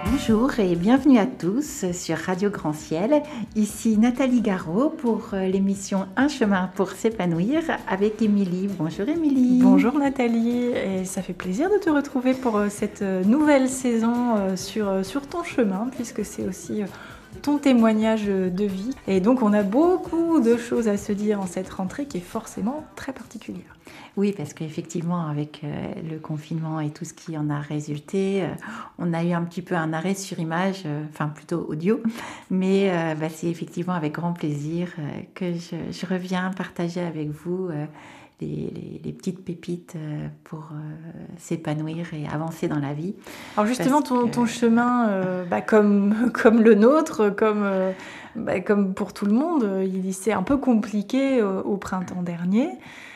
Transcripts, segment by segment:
Bonjour et bienvenue à tous sur Radio Grand Ciel. Ici Nathalie Garot pour l'émission Un chemin pour s'épanouir avec Émilie. Bonjour Émilie. Bonjour Nathalie, et ça fait plaisir de te retrouver pour cette nouvelle saison sur ton chemin, puisque c'est aussi ton témoignage de vie. Et donc on a beaucoup de choses à se dire en cette rentrée qui est forcément très particulière. Oui, parce qu'effectivement, avec le confinement et tout ce qui en a résulté, on a eu un petit peu un arrêt sur image, enfin plutôt audio, mais c'est effectivement avec grand plaisir que je reviens partager avec vous les petites pépites pour s'épanouir et avancer dans la vie. Alors justement, ton chemin, comme le nôtre, comme pour tout le monde, il s'est un peu compliqué au printemps dernier.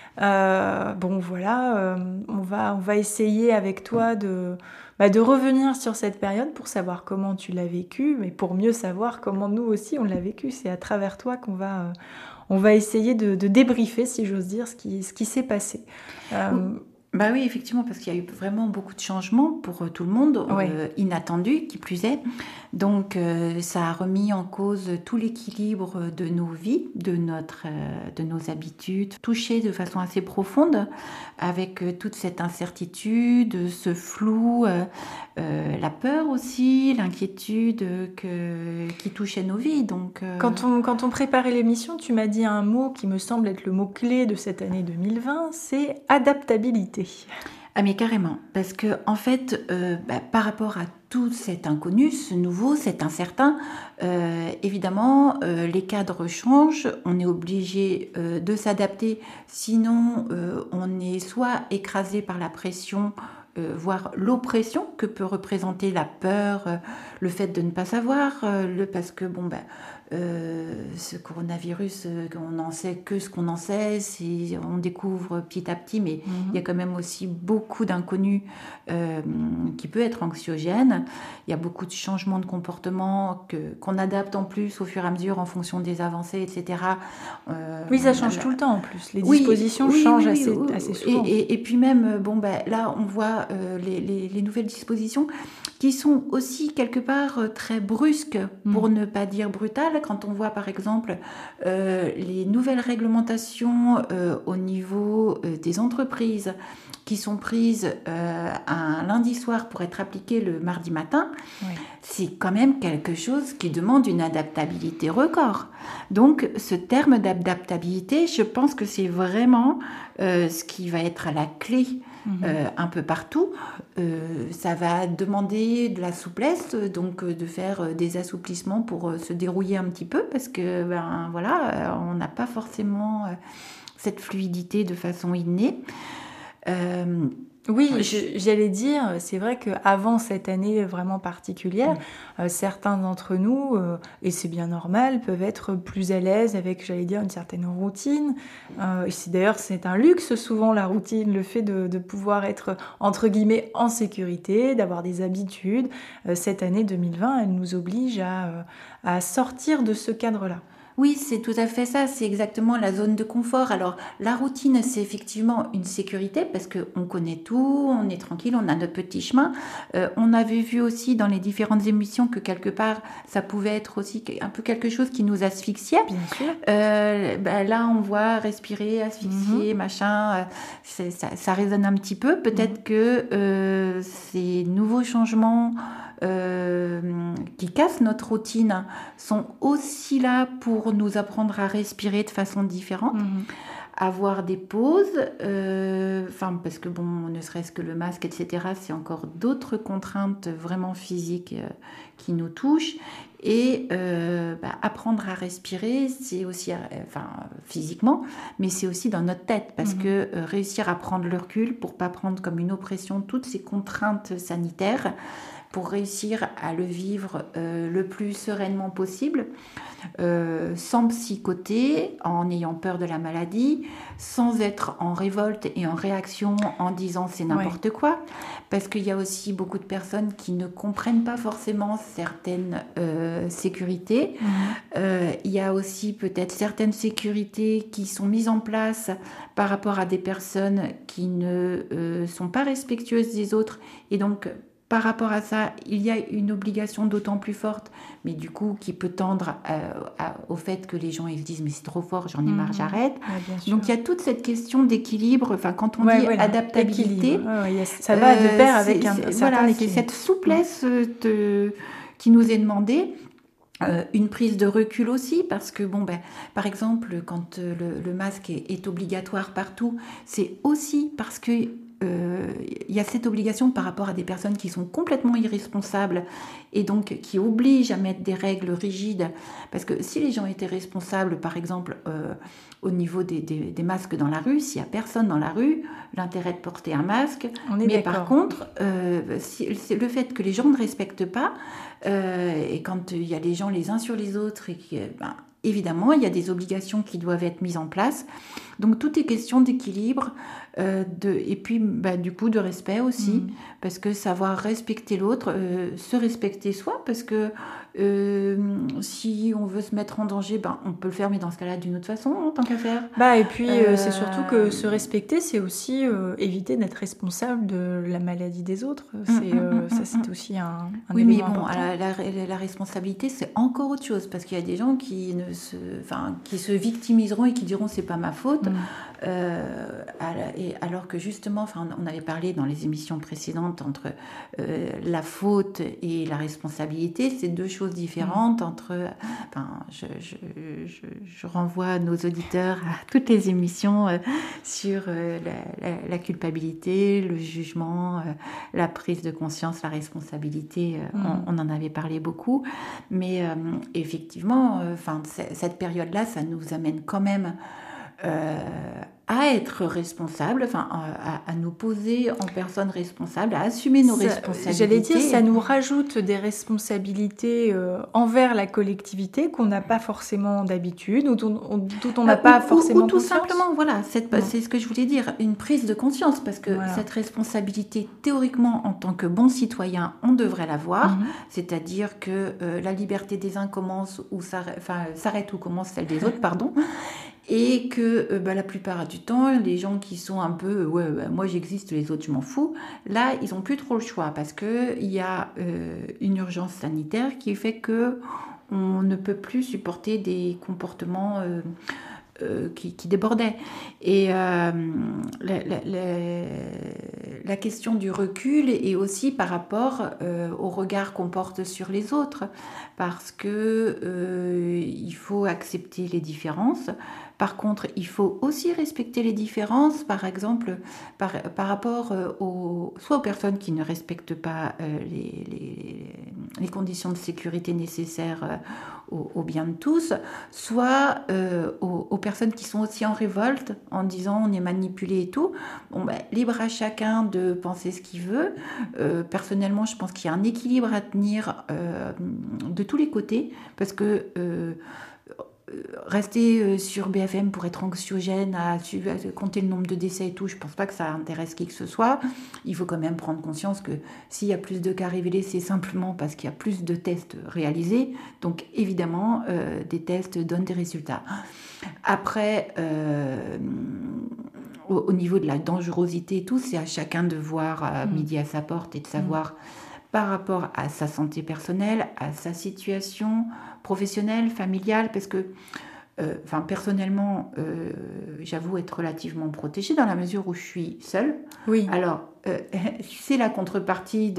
On va essayer avec toi de revenir sur cette période pour savoir comment tu l'as vécu, mais pour mieux savoir comment nous aussi on l'a vécu. C'est à travers toi qu'on va essayer de débriefer, si j'ose dire, ce qui s'est passé. Oui, effectivement, parce qu'il y a eu vraiment beaucoup de changements pour tout le monde, inattendus, qui plus est. Donc, ça a remis en cause tout l'équilibre de nos vies, de nos habitudes, touché de façon assez profonde, avec toute cette incertitude, ce flou, la peur aussi, l'inquiétude qui touchait nos vies. Donc, Quand on préparait l'émission, tu m'as dit un mot qui me semble être le mot-clé de cette année 2020, c'est adaptabilité. Ah mais carrément, parce que en fait, par rapport à tout cet inconnu, ce nouveau, cet incertain, évidemment, les cadres changent, on est obligé de s'adapter, sinon on est soit écrasé par la pression, voire l'oppression que peut représenter la peur, le fait de ne pas savoir, parce que ce coronavirus, on n'en sait que ce qu'on en sait, on découvre petit à petit, mais il y a quand même aussi beaucoup d'inconnus qui peut être anxiogène. Il y a beaucoup de changements de comportement qu'on adapte en plus au fur et à mesure en fonction des avancées, etc. Oui, ça change tout le temps en plus. Les dispositions changent assez souvent. Et puis même, là, on voit les nouvelles dispositions qui sont aussi quelque part très brusques, pour ne pas dire brutales. Quand on voit par exemple les nouvelles réglementations au niveau des entreprises qui sont prises un lundi soir pour être appliquées le mardi matin, c'est quand même quelque chose qui demande une adaptabilité record. Donc ce terme d'adaptabilité, je pense que c'est vraiment ce qui va être à la clé un peu partout. Ça va demander de la souplesse, donc de faire des assouplissements pour se dérouiller un petit peu, parce que on n'a pas forcément cette fluidité de façon innée. Oui, j'allais dire, c'est vrai qu'avant cette année vraiment particulière, certains d'entre nous, et c'est bien normal, peuvent être plus à l'aise avec, j'allais dire, une certaine routine. D'ailleurs, c'est un luxe souvent la routine, le fait de pouvoir être, entre guillemets, en sécurité, d'avoir des habitudes. Cette année 2020, elle nous oblige à sortir de ce cadre-là. Oui, c'est tout à fait ça, c'est exactement la zone de confort. Alors, la routine, c'est effectivement une sécurité parce qu'on connaît tout, on est tranquille, on a notre petit chemin. On avait vu aussi dans les différentes émissions que quelque part, ça pouvait être aussi un peu quelque chose qui nous asphyxiait. Bien sûr. Là, on voit respirer, asphyxier, machin, ça résonne un petit peu. Peut-être que ces nouveaux changements qui cassent notre routine sont aussi là pour nous apprendre à respirer de façon différente, avoir des pauses, parce que ne serait-ce que le masque, etc., c'est encore d'autres contraintes vraiment physiques qui nous touchent. Et apprendre à respirer, c'est aussi physiquement, mais c'est aussi dans notre tête, parce que réussir à prendre le recul pour pas prendre comme une oppression toutes ces contraintes sanitaires, pour réussir à le vivre le plus sereinement possible, sans psychoter, en ayant peur de la maladie, sans être en révolte et en réaction en disant c'est n'importe quoi, parce qu'il y a aussi beaucoup de personnes qui ne comprennent pas forcément certaines sécurités. Il y a aussi peut-être certaines sécurités qui sont mises en place par rapport à des personnes qui ne sont pas respectueuses des autres et donc par rapport à ça, il y a une obligation d'autant plus forte, mais du coup qui peut tendre au fait que les gens ils se disent mais c'est trop fort, j'en ai marre, j'arrête. Ouais, Donc il y a toute cette question d'équilibre. Enfin, quand on dit adaptabilité, ça va de pair avec un certain équilibre. C'est cette souplesse qui nous est demandée. Une prise de recul aussi, parce que par exemple, quand le masque est obligatoire partout, c'est aussi parce que il y a cette obligation par rapport à des personnes qui sont complètement irresponsables et donc qui obligent à mettre des règles rigides. Parce que si les gens étaient responsables, par exemple, au niveau des masques dans la rue, s'il n'y a personne dans la rue, l'intérêt de porter un masque. Par contre, c'est le fait que les gens ne respectent pas, et quand il y a les gens les uns sur les autres, et évidemment, il y a des obligations qui doivent être mises en place. Donc, tout est question d'équilibre, et puis du coup de respect aussi, parce que savoir respecter l'autre, se respecter soi, parce que si on veut se mettre en danger, on peut le faire, mais dans ce cas-là, d'une autre façon, en tant qu'à faire. Et puis, c'est surtout que se respecter, c'est aussi éviter d'être responsable de la maladie des autres. Ça, c'est aussi un élément important. La responsabilité, c'est encore autre chose, parce qu'il y a des gens qui se victimiseront et qui diront c'est pas ma faute. Et alors que justement, on avait parlé dans les émissions précédentes entre la faute et la responsabilité, c'est deux choses différentes. Je renvoie nos auditeurs à toutes les émissions sur la culpabilité, le jugement, la prise de conscience, la responsabilité. On en avait parlé beaucoup, mais effectivement, cette période-là, ça nous amène quand même à être responsable, à nous poser en personne responsable, à assumer nos responsabilités. J'allais dire, ça nous rajoute des responsabilités envers la collectivité qu'on n'a pas forcément d'habitude, ou dont on n'a pas forcément conscience. Ou tout simplement, voilà, c'est ce que je voulais dire, une prise de conscience, parce que cette responsabilité, théoriquement, en tant que bon citoyen, on devrait l'avoir, c'est-à-dire que la liberté des uns commence ou s'arrête ou commence celle des autres, pardon. Et que la plupart du temps, les gens qui sont un peu moi j'existe, les autres je m'en fous, là ils n'ont plus trop le choix, parce qu'il y a une urgence sanitaire qui fait que on ne peut plus supporter des comportements qui débordaient. Et la question du recul est aussi par rapport au regard qu'on porte sur les autres, parce que il faut accepter les différences. Par contre, il faut aussi respecter les différences, par exemple, par rapport soit aux personnes qui ne respectent pas les conditions de sécurité nécessaires au bien de tous, soit aux personnes qui sont aussi en révolte, en disant on est manipulé et tout. Libre à chacun de penser ce qu'il veut. Personnellement, je pense qu'il y a un équilibre à tenir de tous les côtés, parce que rester sur BFM pour être anxiogène, à compter le nombre de décès et tout, je pense pas que ça intéresse qui que ce soit. Il faut quand même prendre conscience que s'il y a plus de cas révélés, c'est simplement parce qu'il y a plus de tests réalisés. Donc évidemment, des tests donnent des résultats. Après, au niveau de la dangerosité et tout, c'est à chacun de voir midi à sa porte et de savoir par rapport à sa santé personnelle, à sa situation professionnelle, familiale, parce que personnellement, j'avoue être relativement protégée dans la mesure où je suis seule. Oui. Alors, c'est la contrepartie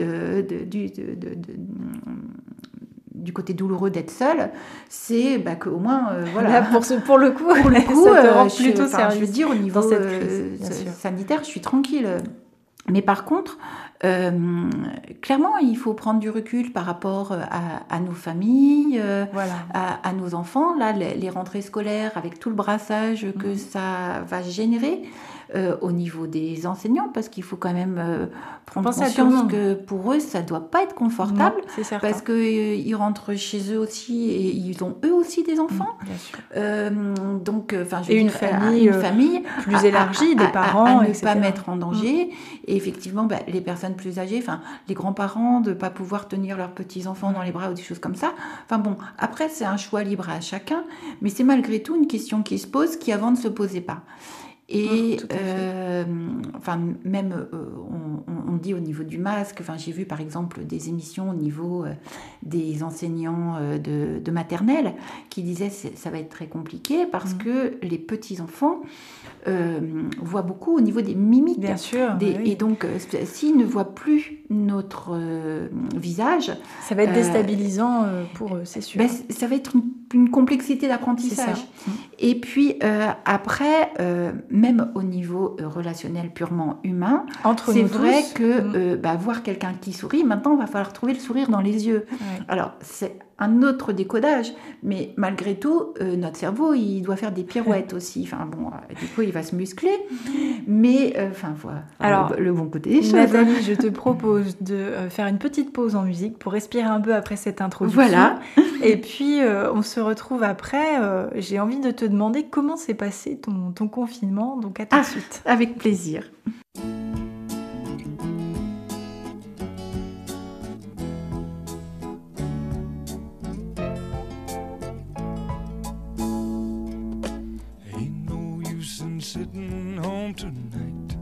du côté douloureux d'être seule, c'est qu'au moins, voilà. Là, pour le coup, ça te rend plutôt service. Je veux dire, au niveau sanitaire, je suis tranquille. Mais par contre, clairement, il faut prendre du recul par rapport à nos familles, à nos enfants. Là, les rentrées scolaires, avec tout le brassage que ça va générer au niveau des enseignants, parce qu'il faut quand même prendre conscience que pour eux, ça ne doit pas être confortable, parce qu'ils rentrent chez eux aussi et ils ont eux aussi des enfants. Bien sûr. Donc, une famille plus élargie, des parents, à ne pas mettre en danger. Et effectivement, les personnes plus âgées, les grands-parents, de ne pas pouvoir tenir leurs petits-enfants dans les bras ou des choses comme ça. Après, c'est un choix libre à chacun, mais c'est malgré tout une question qui se pose, qui avant ne se posait pas. Et Tout à fait. même, on dit au niveau du masque, j'ai vu par exemple des émissions au niveau des enseignants de maternelle qui disaient ça va être très compliqué parce que les petits-enfants voient beaucoup au niveau des mimiques. Bien sûr. Oui. Et donc, s'ils ne voient plus notre visage... Ça va être déstabilisant pour eux, c'est sûr. Ça va être une complexité d'apprentissage. Et puis, après, même au niveau relationnel purement humain, c'est vrai que voir quelqu'un qui sourit, maintenant, il va falloir trouver le sourire dans les yeux. Ouais. Alors, c'est un autre décodage, mais malgré tout, notre cerveau, il doit faire des pirouettes aussi. Du coup, il va se muscler, mais voilà. Alors, le bon côté des choses. Nathalie, je te propose de faire une petite pause en musique pour respirer un peu après cette introduction. Voilà. Et puis, on se retrouve après. J'ai envie de te demander comment s'est passé ton confinement. Donc, à tout de suite. Avec plaisir. Sitting home tonight,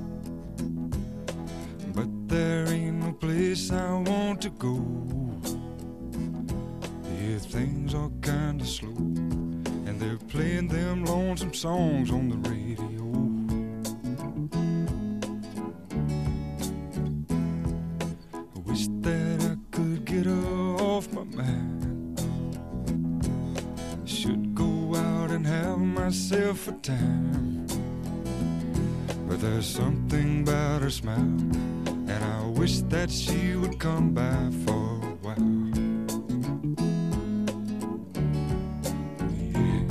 but there ain't no place I want to go. Yeah, things are kinda slow, and they're playing them lonesome songs on the radio. I wish that I could get her off my mind. Should go out and have myself a time. But there's something about her smile, and I wish that she would come by for a while. Yeah.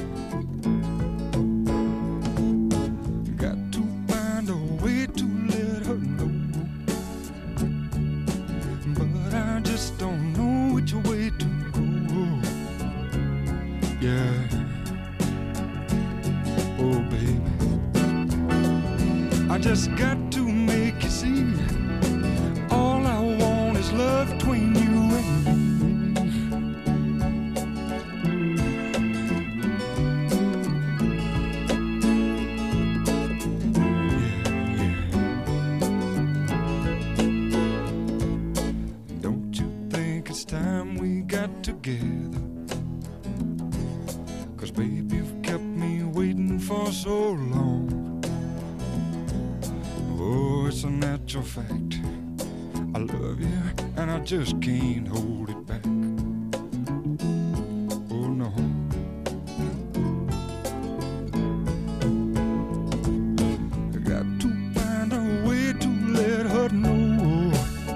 Got to find a way to let her know, but I just don't know which way to go. Yeah. Oh, baby, I just got to make you see, all I want is love between you and me. Yeah, yeah. Don't you think it's time we got together? 'Cause baby, you've kept me waiting for so long. Oh, it's a natural fact, I love you and I just can't hold it back. Oh no. I got to find a way to let her know,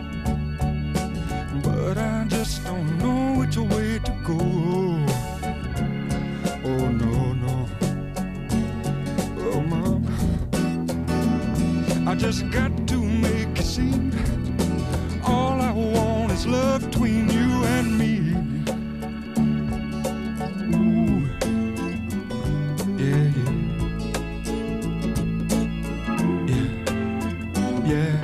but I just don't know which way to go. Oh no, no. Oh mama, I just got to make you see, all I want is love between you and me. Ooh, yeah, yeah, yeah, yeah.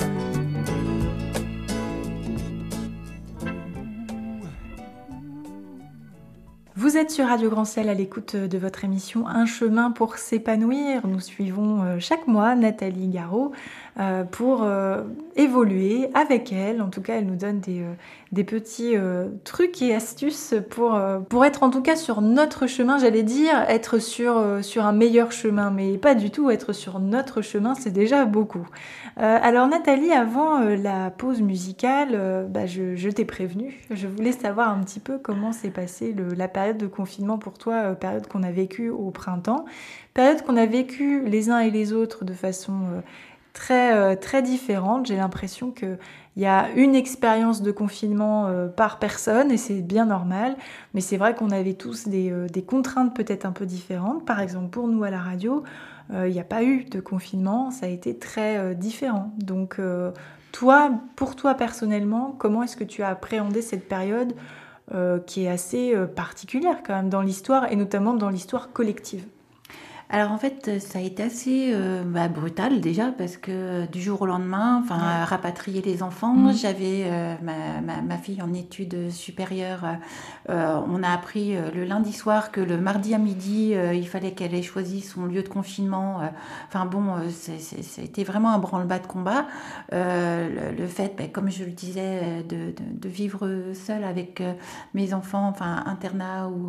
Vous êtes sur Radio Grand Ciel à l'écoute de votre émission Un chemin pour s'épanouir. Nous suivons chaque mois Nathalie Garot pour évoluer avec elle. En tout cas, elle nous donne des petits trucs et astuces pour être en tout cas sur notre chemin. J'allais dire être sur un meilleur chemin, mais pas du tout. Être sur notre chemin, c'est déjà beaucoup. Alors Nathalie, avant la pause musicale, je t'ai prévenue. Je voulais savoir un petit peu comment s'est passée la période de confinement pour toi, période qu'on a vécue au printemps, période qu'on a vécue les uns et les autres de façon très, très différente. J'ai l'impression qu'il y a une expérience de confinement par personne et c'est bien normal, mais c'est vrai qu'on avait tous des contraintes peut-être un peu différentes. Par exemple, pour nous à la radio, il n'y a pas eu de confinement, ça a été très différent. Donc pour toi personnellement, comment est-ce que tu as appréhendé cette période qui est assez particulière quand même dans l'histoire et notamment dans l'histoire collective? Alors en fait, ça a été assez brutal déjà parce que du jour au lendemain, rapatrier les enfants, j'avais ma fille en études supérieures. On a appris le lundi soir que le mardi à midi, il fallait qu'elle ait choisi son lieu de confinement. Ça a été vraiment un branle-bas de combat. Le fait, comme je le disais, de vivre seule avec mes enfants, internat ou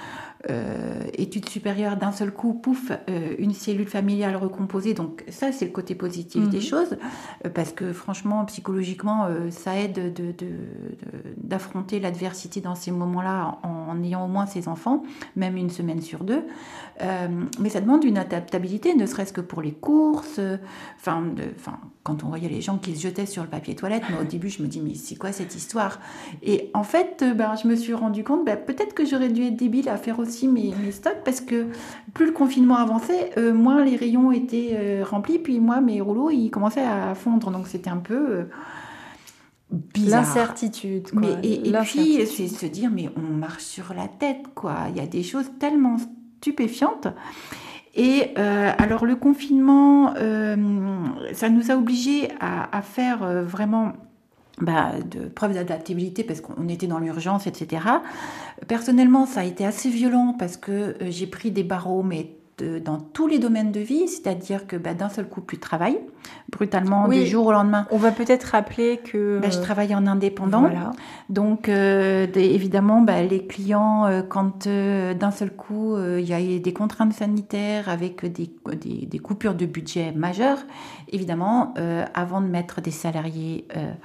études supérieures, d'un seul coup, pouf, une cellule familiale recomposée. Donc ça, c'est le côté positif des choses, parce que franchement, psychologiquement, ça aide d'affronter l'adversité dans ces moments-là en ayant au moins ses enfants, même une semaine sur 2. Mais ça demande une adaptabilité, ne serait-ce que pour les courses. Quand on voyait les gens qui se jetaient sur le papier toilette, mais au début, je me dis, mais c'est quoi cette histoire? Et en fait, je me suis rendu compte, peut-être que j'aurais dû être débile à faire aussi mes stocks, parce que plus le confinement avançait, moins les rayons étaient remplis, puis moi, mes rouleaux, ils commençaient à fondre. Donc, c'était un peu bizarre. L'incertitude, quoi. Et puis, c'est se dire, mais on marche sur la tête, quoi. Il y a des choses tellement stupéfiantes. Et alors le confinement, ça nous a obligés à faire vraiment de preuve d'adaptabilité parce qu'on était dans l'urgence, etc. Personnellement, ça a été assez violent parce que j'ai pris des barreaux, mais dans tous les domaines de vie, c'est-à-dire que d'un seul coup, plus de travail, brutalement, du jour au lendemain. On va peut-être rappeler que... je travaillais en indépendant. Voilà. Donc, évidemment, les clients, quand d'un seul coup, il y a des contraintes sanitaires avec des coupures de budget majeures, évidemment, avant de mettre des salariés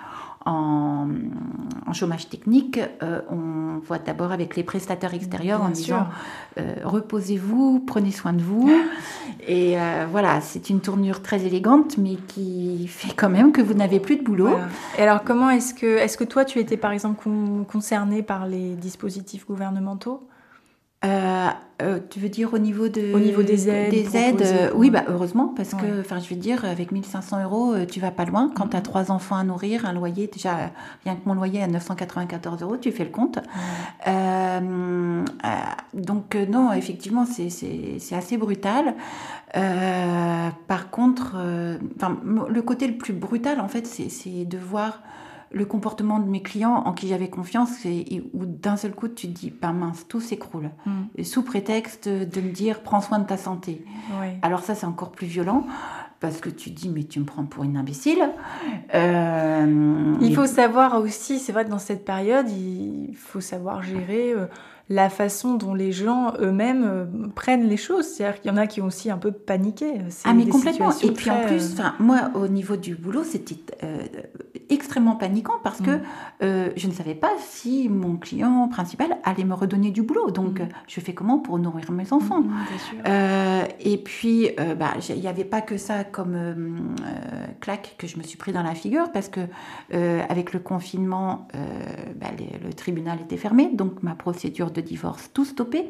en chômage technique, on voit d'abord avec les prestataires extérieurs en disant reposez-vous, prenez soin de vous. Et voilà, c'est une tournure très élégante, mais qui fait quand même que vous n'avez plus de boulot. Voilà. Et alors, comment est-ce que toi, tu étais par exemple concernée par les dispositifs gouvernementaux ? Tu veux dire au niveau des aides? Des aides, oui, heureusement, parce que, je veux dire, avec 1 500 €, tu vas pas loin. Quand tu as 3 enfants à nourrir, un loyer, déjà, rien que mon loyer à 994 €, tu fais le compte. Donc, non, effectivement, c'est assez brutal. Par contre, le côté le plus brutal, en fait, c'est de voir le comportement de mes clients en qui j'avais confiance où d'un seul coup tu te dis mince, tout s'écroule sous prétexte de me dire prends soin de ta santé. Alors ça, c'est encore plus violent parce que tu te dis mais tu me prends pour une imbécile. Il faut savoir aussi, c'est vrai que dans cette période il faut savoir gérer la façon dont les gens eux-mêmes prennent les choses. C'est-à-dire qu'il y en a qui ont aussi un peu paniqué. Mais complètement. Et puis en plus, moi, au niveau du boulot, c'était extrêmement paniquant parce que je ne savais pas si mon client principal allait me redonner du boulot. Donc, je fais comment pour nourrir mes enfants? Bien sûr. Et puis, il n'y avait pas que ça comme claque que je me suis pris dans la figure parce que avec le confinement, le tribunal était fermé. Donc, ma procédure de divorce, tout stoppé.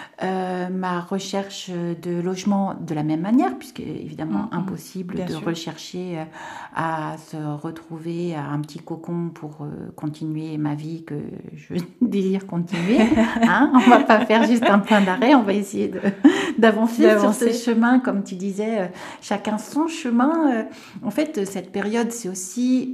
Ma recherche de logement de la même manière, puisque évidemment impossible de rechercher à se retrouver à un petit cocon pour continuer ma vie que je désire continuer. On va pas faire juste un point d'arrêt, on va essayer d'avancer sur ce chemin, comme tu disais, chacun son chemin. En fait, cette période, c'est aussi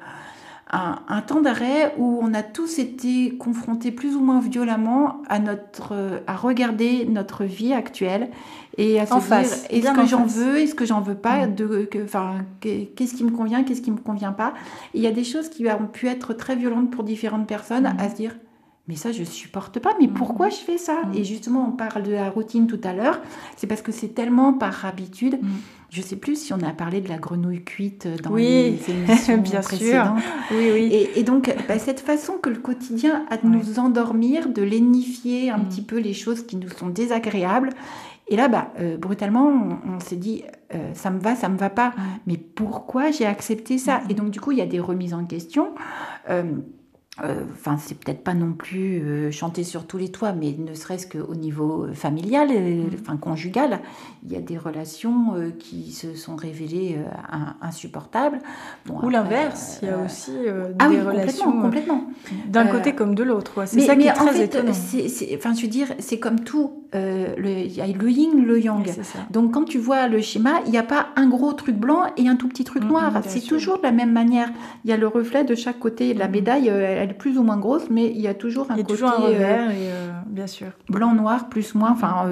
un temps d'arrêt où on a tous été confrontés plus ou moins violemment à regarder notre vie actuelle et à se dire est-ce que j'en veux, est-ce que j'en veux pas, qu'est-ce qui me convient, qu'est-ce qui me convient pas. Et il y a des choses qui ont pu être très violentes pour différentes personnes à se dire mais ça, je supporte pas. Mais pourquoi je fais ça? Et justement, on parle de la routine tout à l'heure. C'est parce que c'est tellement par habitude. Je sais plus si on a parlé de la grenouille cuite dans les émissions bien précédentes. Sûr. Oui. Et donc, cette façon que le quotidien a de nous endormir, de lénifier un petit peu les choses qui nous sont désagréables. Et là, brutalement, on s'est dit, ça me va pas. Mais pourquoi j'ai accepté ça? Et donc, du coup, il y a des remises en question. Enfin, c'est peut-être pas non plus chanter sur tous les toits, mais ne serait-ce qu'au niveau familial, enfin conjugal, il y a des relations qui se sont révélées insupportables. Bon, Ou l'inverse, il y a aussi ah des oui, relations complètement. d'un côté comme de l'autre. Quoi. C'est ça qui est très étonnant. Enfin, je veux dire, c'est comme tout. Il y a le yin, le yang. Ouais, donc, quand tu vois le schéma, il n'y a pas un gros truc blanc et un tout petit truc noir. C'est toujours de la même manière. Il y a le reflet de chaque côté. La médaille, elle est plus ou moins grosse, mais il y a toujours un côté toujours un revers, bien sûr. Blanc, noir, plus, moins, enfin,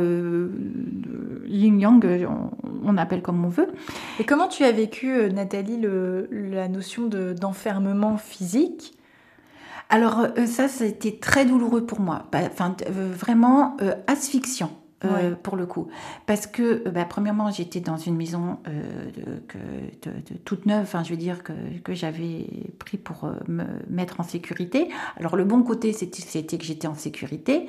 yin, yang, on appelle comme on veut. Et comment tu as vécu, Nathalie, la notion d'enfermement physique ? Alors, ça a été très douloureux pour moi. Enfin, vraiment asphyxiant. Pour le coup, parce que premièrement j'étais dans une maison de toute neuve, enfin je veux dire que j'avais pris pour me mettre en sécurité. Alors le bon côté c'était que j'étais en sécurité.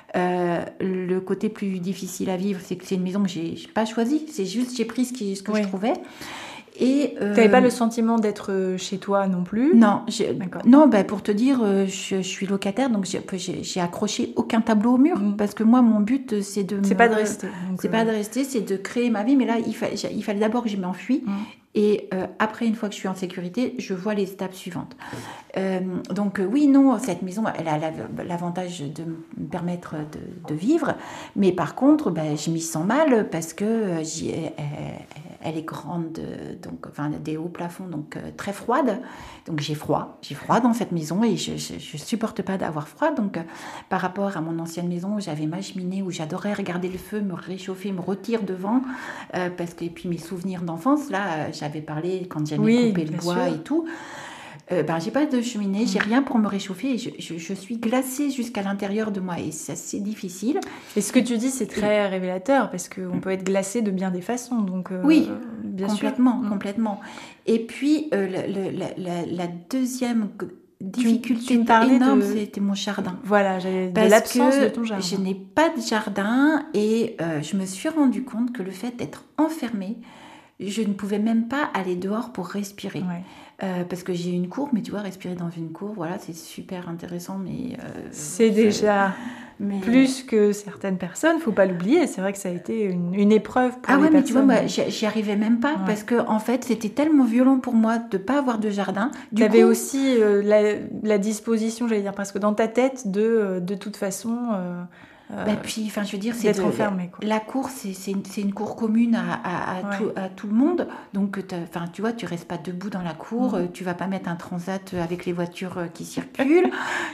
Le côté plus difficile à vivre, c'est que c'est une maison que j'ai pas choisie, c'est juste j'ai pris ce que je trouvais. Et t'avais pas le sentiment d'être chez toi non plus ? Non, non, pour te dire, je suis locataire, donc j'ai accroché aucun tableau au mur, parce que moi, mon but, c'est de... C'est pas de rester. C'est pas de rester, c'est de créer ma vie, mais là, il fallait d'abord que je m'enfuis, et après, une fois que je suis en sécurité, je vois les étapes suivantes. Donc oui, non, cette maison, elle a l'avantage de me permettre de vivre, mais par contre, je m'y sens mal, parce que elle est grande, donc, enfin, des hauts plafonds, donc très froide. Donc j'ai froid dans cette maison et je supporte pas d'avoir froid. Donc par rapport à mon ancienne maison où j'avais ma cheminée, où j'adorais regarder le feu, me réchauffer, me retirer devant, parce que, et puis mes souvenirs d'enfance, là, j'avais parlé quand j'aimais couper le bois et tout. J'ai pas de cheminée, j'ai rien pour me réchauffer et je suis glacée jusqu'à l'intérieur de moi et c'est difficile. Et ce que tu dis, c'est très révélateur parce qu'on peut être glacé de bien des façons. Donc, oui, bien complètement. Et puis, la deuxième difficulté énorme, c'était mon jardin. Voilà, j'avais de l'absence de ton jardin. Je n'ai pas de jardin et je me suis rendu compte que le fait d'être enfermée, je ne pouvais même pas aller dehors pour respirer. Parce que j'ai une cour, mais tu vois, respirer dans une cour, voilà, c'est super intéressant, mais... c'est déjà plus que certaines personnes, faut pas l'oublier, c'est vrai que ça a été une épreuve pour les personnes. Mais tu vois, moi, j'y arrivais même pas, parce que, en fait, c'était tellement violent pour moi de pas avoir de jardin. Tu avais aussi la disposition, j'allais dire, parce que dans ta tête, de toute façon... puis, enfin, je veux dire, c'est d'être enfermé, quoi. La cour, c'est une cour commune à tout le monde. Donc, enfin, tu vois, tu restes pas debout dans la cour. Tu vas pas mettre un transat avec les voitures qui circulent.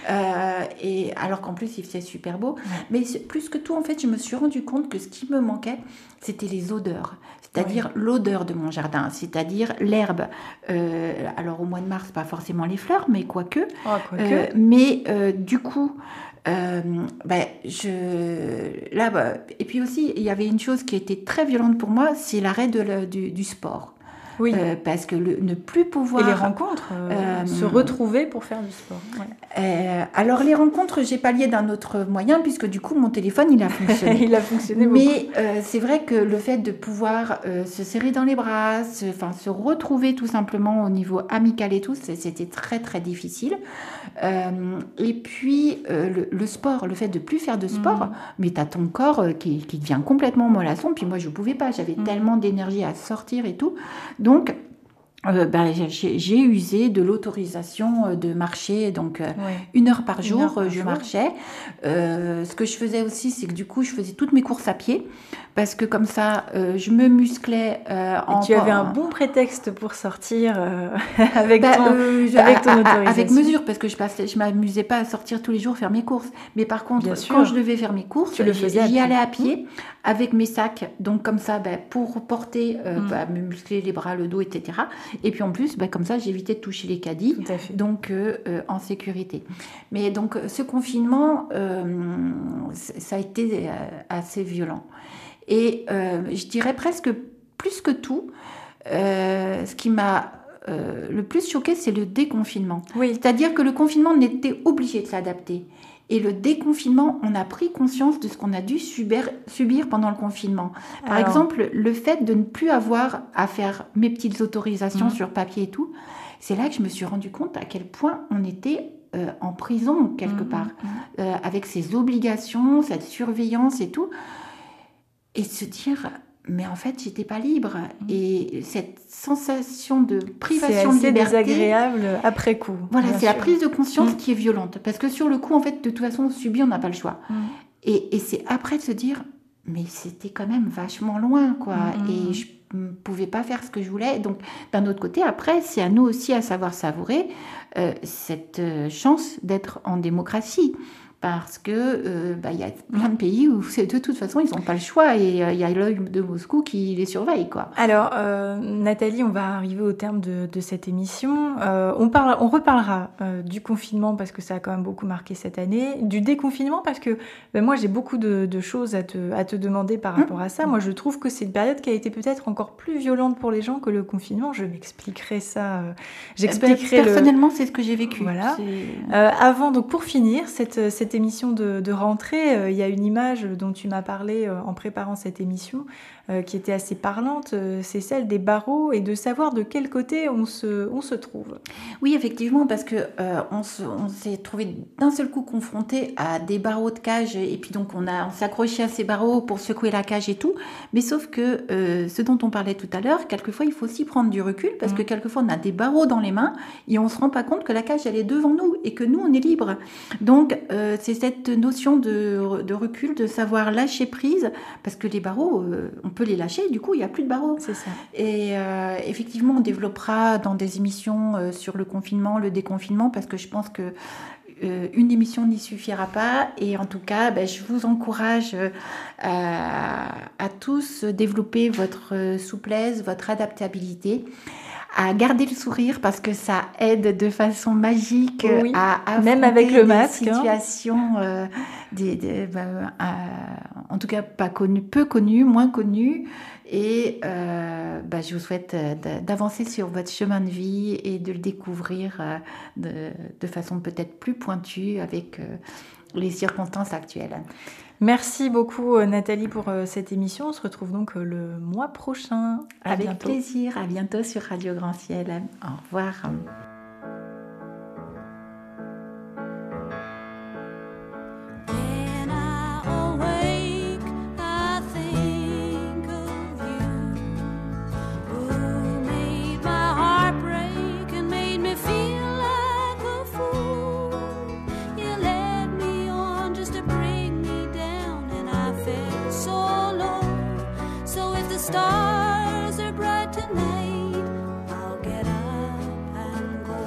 Et alors qu'en plus, il faisait super beau. Mais plus que tout, en fait, je me suis rendu compte que ce qui me manquait, c'était les odeurs. C'est-à-dire l'odeur de mon jardin, c'est-à-dire l'herbe. Alors, au mois de mars, pas forcément les fleurs, mais quoique. Mais du coup... et puis aussi il y avait une chose qui était très violente pour moi, c'est l'arrêt du sport. Oui. Parce que ne plus pouvoir... Et les rencontres, se retrouver pour faire du sport. Alors les rencontres, j'ai pallié d'un autre moyen, puisque du coup mon téléphone il a fonctionné. Il a fonctionné beaucoup. Mais c'est vrai que le fait de pouvoir se serrer dans les bras, se retrouver tout simplement au niveau amical et tout, c'était très très difficile. Et puis le sport, le fait de plus faire de sport, mais t'as ton corps qui devient complètement mollasson. Puis moi je pouvais pas, j'avais tellement d'énergie à sortir et tout. Donc, j'ai usé de l'autorisation de marcher, donc 1 heure par jour, je marchais. Ce que je faisais aussi, c'est que du coup, je faisais toutes mes courses à pied, parce que comme ça, je me musclais. Tu avais un bon prétexte pour sortir avec ton autorisation. Avec mesure, parce que je m'amusais pas à sortir tous les jours faire mes courses. Mais par contre, quand je devais faire mes courses, j'y allais à pied avec mes sacs. Donc comme ça, pour porter, me muscler les bras, le dos, etc. Et puis en plus, comme ça, j'évitais de toucher les caddies, donc en sécurité. Mais donc ce confinement, ça a été assez violent. Et je dirais presque plus que tout, ce qui m'a le plus choqué, c'est le déconfinement. C'est-à-dire que le confinement, on était obligé de s'adapter. Et le déconfinement, on a pris conscience de ce qu'on a dû subir pendant le confinement. Par exemple, le fait de ne plus avoir à faire mes petites autorisations sur papier et tout, c'est là que je me suis rendu compte à quel point on était en prison quelque part, avec ses obligations, cette surveillance et tout, et se dire mais en fait j'étais pas libre, et cette sensation de privation de liberté, c'est assez désagréable après coup. Voilà, c'est la prise de conscience qui est violente, parce que sur le coup en fait de toute façon on subit, on n'a pas le choix, et c'est après de se dire mais c'était quand même vachement loin quoi, et je ne pouvais pas faire ce que je voulais. Donc d'un autre côté après c'est à nous aussi à savoir savourer cette chance d'être en démocratie, parce que y a plein de pays où de toute façon ils n'ont pas le choix, et il y a l'œil de Moscou qui les surveille quoi. Alors Nathalie, on va arriver au terme de cette émission. On reparlera du confinement parce que ça a quand même beaucoup marqué cette année, du déconfinement parce que moi j'ai beaucoup de choses à te demander par rapport à ça. Moi je trouve que c'est une période qui a été peut-être encore plus violente pour les gens que le confinement. Je m'expliquerai ça. Personnellement c'est ce que j'ai vécu. Voilà. Avant, donc pour finir cette émission de rentrée, il y a une image dont tu m'as parlé en préparant cette émission qui était assez parlante, c'est celle des barreaux et de savoir de quel côté on se trouve. Oui, effectivement, parce que on s'est trouvé d'un seul coup confronté à des barreaux de cage, et puis donc on s'est accroché à ces barreaux pour secouer la cage et tout, mais sauf que ce dont on parlait tout à l'heure, quelquefois il faut aussi prendre du recul, parce que quelquefois on a des barreaux dans les mains et on se rend pas compte que la cage elle est devant nous et que nous on est libre. Donc c'est cette notion de recul, de savoir lâcher prise, parce que les barreaux on peut les lâcher, du coup il n'y a plus de barreaux. C'est ça. Et effectivement on développera dans des émissions sur le confinement, le déconfinement, parce que je pense que une émission n'y suffira pas, et en tout cas je vous encourage à tous développer votre souplesse, votre adaptabilité, à garder le sourire, parce que ça aide de façon magique à affronter même avec le masque, des situations en tout cas peu connues, moins connues, et je vous souhaite d'avancer sur votre chemin de vie et de le découvrir de façon peut-être plus pointue avec les circonstances actuelles. Merci beaucoup Nathalie pour cette émission. On se retrouve donc le mois prochain. Avec plaisir. À bientôt sur Radio Grand Ciel. Au revoir. Stars are bright tonight, I'll get up and go.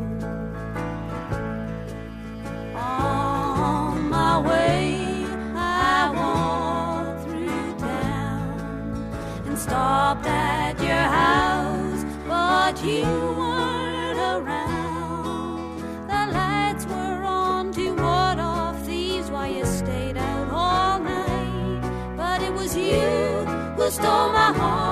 On my way, I walked through town and stopped at your house, but you weren't around. The lights were on to ward off thieves while you stayed out all night, but it was you who stole my heart.